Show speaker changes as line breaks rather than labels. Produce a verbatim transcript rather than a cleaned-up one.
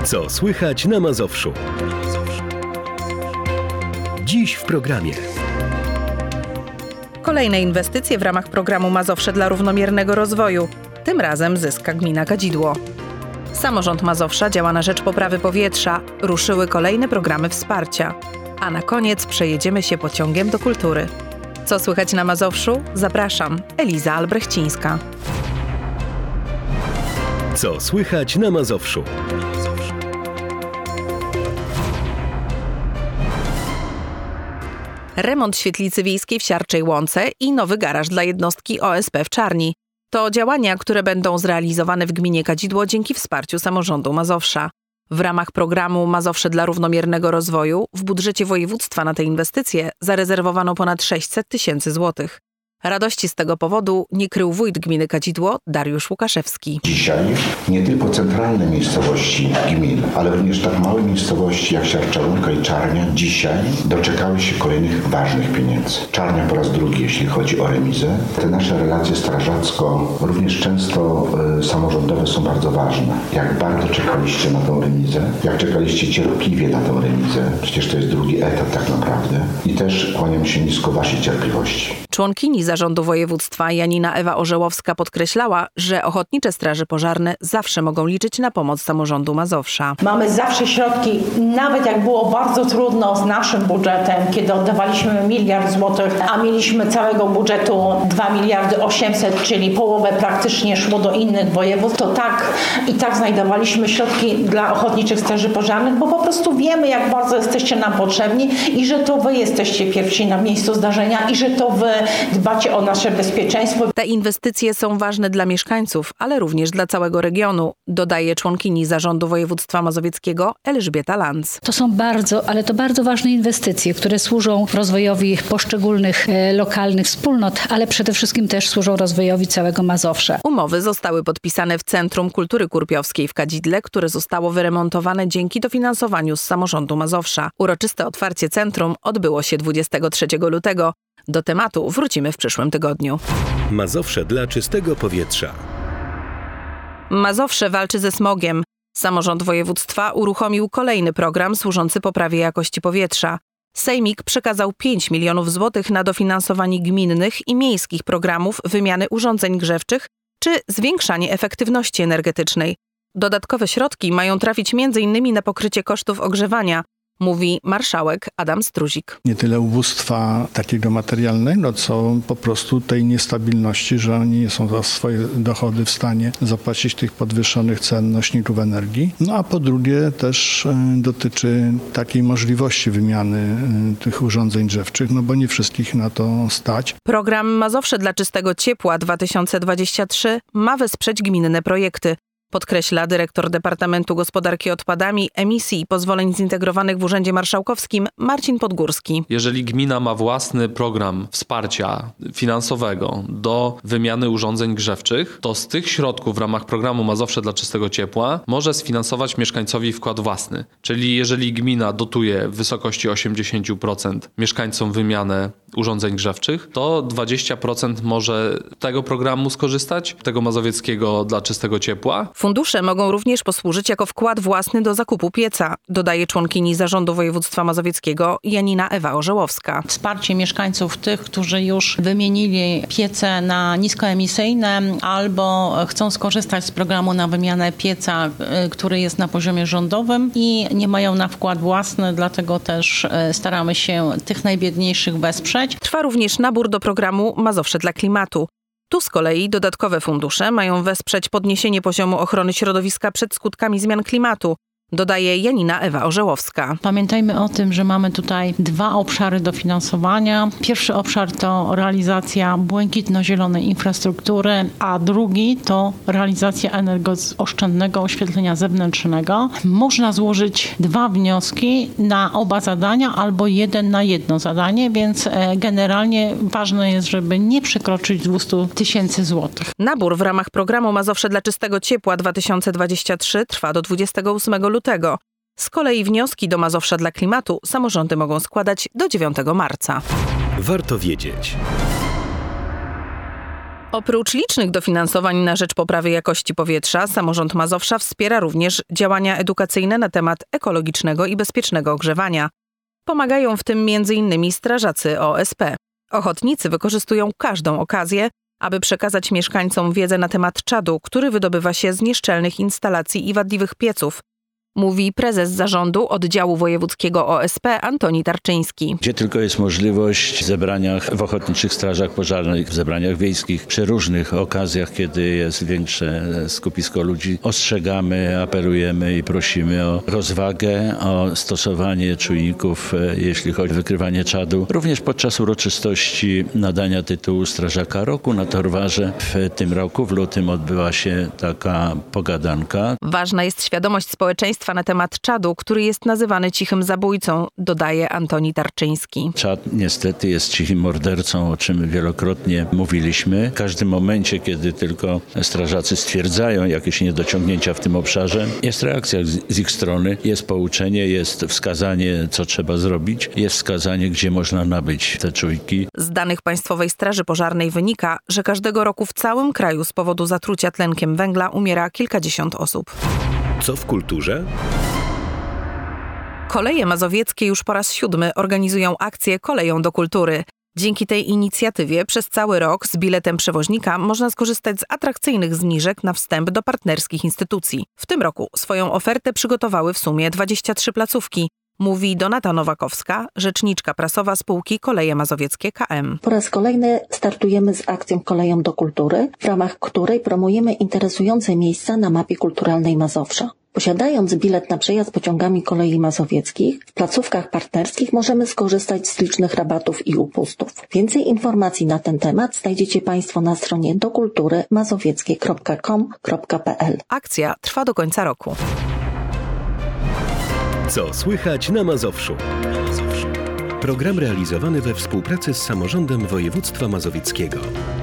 Co słychać na Mazowszu? Dziś w programie.
Kolejne inwestycje w ramach programu Mazowsze dla równomiernego rozwoju. Tym razem zyska gmina Kadzidło. Samorząd Mazowsza działa na rzecz poprawy powietrza. Ruszyły kolejne programy wsparcia. A na koniec przejedziemy się pociągiem do kultury. Co słychać na Mazowszu? Zapraszam, Eliza Albrechcińska.
Co słychać na Mazowszu?
Remont świetlicy wiejskiej w Siarczej Łące i nowy garaż dla jednostki O S P w Czarni. To działania, które będą zrealizowane w gminie Kadzidło dzięki wsparciu samorządu Mazowsza. W ramach programu Mazowsze dla równomiernego rozwoju w budżecie województwa na te inwestycje zarezerwowano ponad sześćset tysięcy złotych. Radości z tego powodu nie krył wójt gminy Kadzidło Dariusz Łukaszewski.
Dzisiaj nie tylko centralne miejscowości gmin, ale również tak małe miejscowości jak Siarcza Łąka i Czarnia dzisiaj doczekały się kolejnych ważnych pieniędzy. Czarnia po raz drugi, jeśli chodzi o remizę. Te nasze relacje strażacko, również często y, samorządowe są bardzo ważne. Jak bardzo czekaliście na tę remizę, jak czekaliście cierpliwie na tę remizę. Przecież to jest drugi etap tak naprawdę. I też kłaniam się nisko waszej cierpliwości.
Członkini Zarządu Województwa Janina Ewa Orzełowska podkreślała, że ochotnicze straże pożarne zawsze mogą liczyć na pomoc samorządu Mazowsza.
Mamy zawsze środki, nawet jak było bardzo trudno z naszym budżetem, kiedy oddawaliśmy miliard złotych, a mieliśmy całego budżetu dwa miliardy osiemset, czyli połowę praktycznie szło do innych województw, to tak i tak znajdowaliśmy środki dla ochotniczych straży pożarnych, bo po prostu wiemy, jak bardzo jesteście nam potrzebni i że to wy jesteście pierwsi na miejscu zdarzenia i że to wy dbacie o nasze bezpieczeństwo.
Te inwestycje są ważne dla mieszkańców, ale również dla całego regionu, dodaje członkini Zarządu Województwa Mazowieckiego Elżbieta Lanz.
To są bardzo, ale to bardzo ważne inwestycje, które służą rozwojowi poszczególnych e, lokalnych wspólnot, ale przede wszystkim też służą rozwojowi całego Mazowsza.
Umowy zostały podpisane w Centrum Kultury Kurpiowskiej w Kadzidle, które zostało wyremontowane dzięki dofinansowaniu z samorządu Mazowsza. Uroczyste otwarcie centrum odbyło się dwudziestego trzeciego lutego. Do tematu wrócimy w przyszłym tygodniu.
Mazowsze dla czystego powietrza.
Mazowsze walczy ze smogiem. Samorząd województwa uruchomił kolejny program służący poprawie jakości powietrza. Sejmik przekazał pięć milionów złotych na dofinansowanie gminnych i miejskich programów wymiany urządzeń grzewczych czy zwiększanie efektywności energetycznej. Dodatkowe środki mają trafić między innymi na pokrycie kosztów ogrzewania, mówi marszałek Adam Struzik.
Nie tyle ubóstwa takiego materialnego, co po prostu tej niestabilności, że oni nie są za swoje dochody w stanie zapłacić tych podwyższonych cen nośników energii. No a po drugie też y, dotyczy takiej możliwości wymiany y, tych urządzeń grzewczych, no bo nie wszystkich na to stać.
Program Mazowsze dla czystego ciepła dwa tysiące dwudziesty trzeci ma wesprzeć gminne projekty. Podkreśla dyrektor Departamentu Gospodarki Odpadami, Emisji i Pozwoleń Zintegrowanych w Urzędzie Marszałkowskim Marcin Podgórski.
Jeżeli gmina ma własny program wsparcia finansowego do wymiany urządzeń grzewczych, to z tych środków w ramach programu Mazowsze dla czystego ciepła może sfinansować mieszkańcowi wkład własny. Czyli jeżeli gmina dotuje w wysokości osiemdziesiąt procent mieszkańcom wymianę urządzeń grzewczych, to dwadzieścia procent może tego programu skorzystać, tego mazowieckiego dla czystego ciepła.
Fundusze mogą również posłużyć jako wkład własny do zakupu pieca, dodaje członkini Zarządu Województwa Mazowieckiego Janina Ewa Orzełowska.
Wsparcie mieszkańców tych, którzy już wymienili piece na niskoemisyjne albo chcą skorzystać z programu na wymianę pieca, który jest na poziomie rządowym i nie mają na wkład własny, dlatego też staramy się tych najbiedniejszych wesprzeć.
Trwa również nabór do programu Mazowsze dla klimatu. Tu z kolei dodatkowe fundusze mają wesprzeć podniesienie poziomu ochrony środowiska przed skutkami zmian klimatu, dodaje Janina Ewa Orzełowska.
Pamiętajmy o tym, że mamy tutaj dwa obszary dofinansowania. Pierwszy obszar to realizacja błękitno-zielonej infrastruktury, a drugi to realizacja energooszczędnego oświetlenia zewnętrznego. Można złożyć dwa wnioski na oba zadania albo jeden na jedno zadanie, więc generalnie ważne jest, żeby nie przekroczyć dwieście tysięcy złotych.
Nabór w ramach programu Mazowsze dla czystego ciepła dwa tysiące dwudziesty trzeci trwa do dwudziestego ósmego lutego. Z kolei wnioski do Mazowsza dla klimatu samorządy mogą składać do dziewiątego marca.
Warto wiedzieć.
Oprócz licznych dofinansowań na rzecz poprawy jakości powietrza, samorząd Mazowsza wspiera również działania edukacyjne na temat ekologicznego i bezpiecznego ogrzewania. Pomagają w tym między innymi strażacy O S P. Ochotnicy wykorzystują każdą okazję, aby przekazać mieszkańcom wiedzę na temat czadu, który wydobywa się z nieszczelnych instalacji i wadliwych pieców, mówi prezes zarządu oddziału wojewódzkiego O S P Antoni Tarczyński.
Gdzie tylko jest możliwość w zebraniach w ochotniczych strażach pożarnych, w zebraniach wiejskich, przy różnych okazjach, kiedy jest większe skupisko ludzi, ostrzegamy, apelujemy i prosimy o rozwagę, o stosowanie czujników, jeśli chodzi o wykrywanie czadu. Również podczas uroczystości nadania tytułu Strażaka Roku na Torwarze w tym roku, w lutym, odbyła się taka pogadanka.
Ważna jest świadomość społeczeństwa na temat czadu, który jest nazywany cichym zabójcą, dodaje Antoni Tarczyński.
Czad niestety jest cichym mordercą, o czym wielokrotnie mówiliśmy. W każdym momencie, kiedy tylko strażacy stwierdzają jakieś niedociągnięcia w tym obszarze, jest reakcja z, z ich strony, jest pouczenie, jest wskazanie, co trzeba zrobić, jest wskazanie, gdzie można nabyć te czujki.
Z danych Państwowej Straży Pożarnej wynika, że każdego roku w całym kraju z powodu zatrucia tlenkiem węgla umiera kilkadziesiąt osób.
Co w kulturze?
Koleje mazowieckie już po raz siódmy organizują akcję Koleją do kultury. Dzięki tej inicjatywie przez cały rok z biletem przewoźnika można skorzystać z atrakcyjnych zniżek na wstęp do partnerskich instytucji. W tym roku swoją ofertę przygotowały w sumie dwadzieścia trzy placówki, mówi Donata Nowakowska, rzeczniczka prasowa spółki Koleje Mazowieckie K M.
Po raz kolejny startujemy z akcją Koleją do kultury, w ramach której promujemy interesujące miejsca na mapie kulturalnej Mazowsza. Posiadając bilet na przejazd pociągami kolei mazowieckich, w placówkach partnerskich możemy skorzystać z licznych rabatów i upustów. Więcej informacji na ten temat znajdziecie Państwo na stronie dokultury mazowieckie kropka com kropka p l.
Akcja trwa do końca roku.
Co słychać na Mazowszu? Program realizowany we współpracy z samorządem województwa mazowieckiego.